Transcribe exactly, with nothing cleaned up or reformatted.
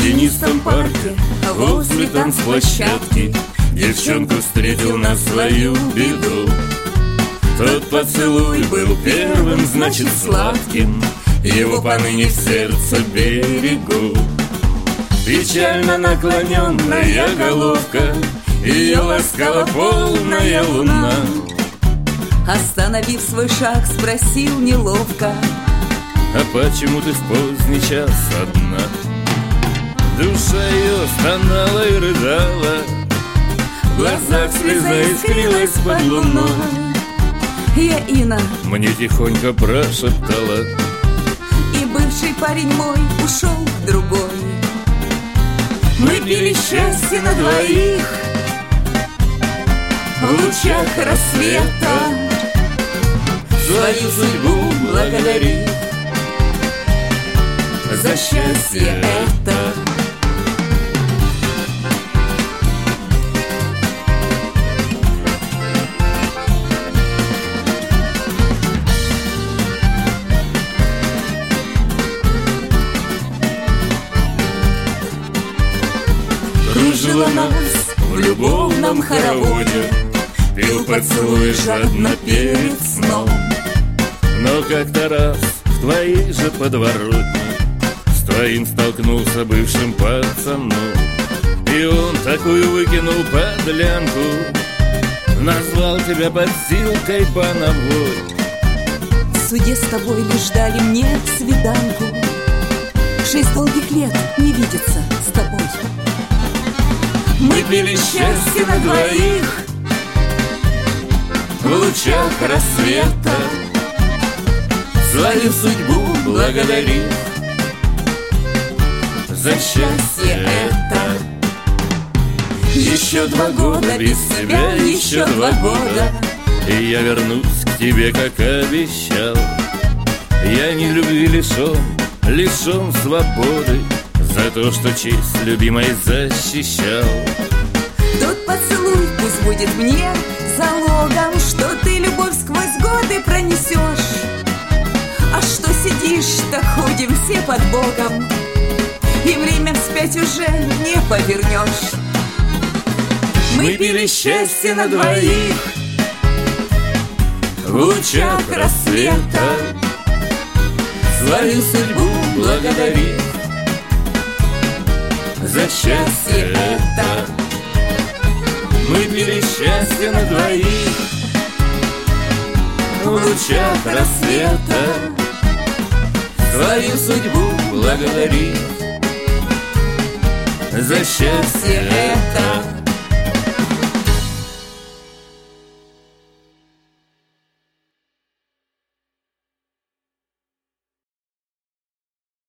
тенистом парке, возле танцплощадки, девчонку встретил на свою беду. Тот поцелуй был первым, значит, сладким, его поныне в сердце берегу. Печально наклоненная головка, ее ласкала полная луна. Остановив свой шаг, спросил неловко: а почему ты в поздний час одна? Душа ее стонала и рыдала, в глазах слеза искрилась под луной. Я Инна, мне тихонько прошептала, и бывший парень мой ушел к другой. Мы пили счастье на двоих в лучах рассвета, свою судьбу благодарив за счастье это. Кружила нас в любовном хороводе, пил поцелуй жадно перед сном. Но как-то раз в твоей же подворотне с твоим столкнулся бывшим пацаном. И он такую выкинул подлянку, назвал тебя подстилкой пановой. В суде с тобой лишь дали мне свиданку, шесть долгих лет не видеться с тобой. Мы пили счастье на двоих в лучах рассвета, свою судьбу благодарив за счастье это. Еще два года без тебя, еще два года, и я вернусь к тебе, как обещал. Я не любви лишен, лишен свободы, за то, что честь любимой защищал. Тот поцелуй пусть будет мне залогом, что ты любовь сквозь годы пронесешь. А что сидишь, так ходим все под Богом, и время вспять уже не повернешь. Мы пили счастье на двоих в лучах рассвета, свою судьбу благодарив за счастье это. Мы пили счастье на двоих в лучах рассвета, свою судьбу благодарив за счастье это.